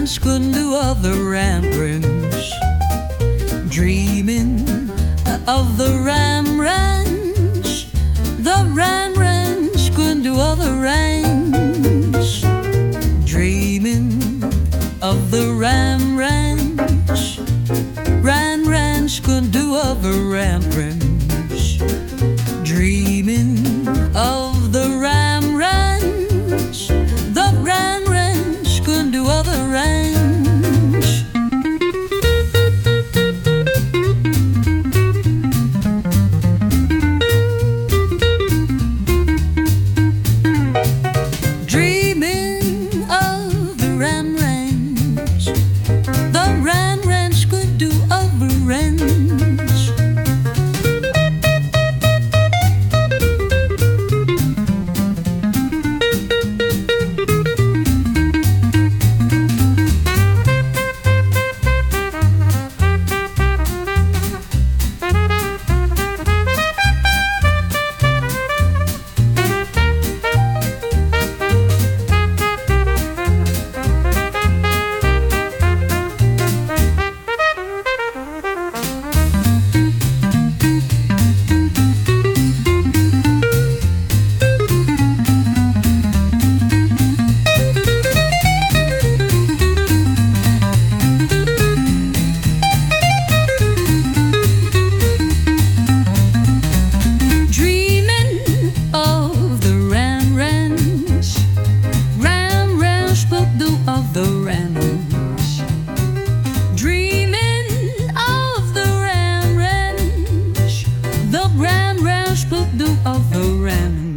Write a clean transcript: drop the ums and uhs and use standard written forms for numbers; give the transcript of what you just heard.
Ranch couldn't do of the Ram Ranch. Dreaming of the Ram Ranch. The Ram Ranch couldn't do of the ranch. Dreaming of the Ram Ranch. Ram Ranch couldn't do of a Ram Ranch. Dreaming of the Ram Ranch. The Ram Ranch couldn't do of the ranch. Dreaming of the Ram Ranch. The Ram Ranch could do of a ranch. Of the ranch. Dreaming of the Ram Ranch. The Ram Ranch would do of the ranch.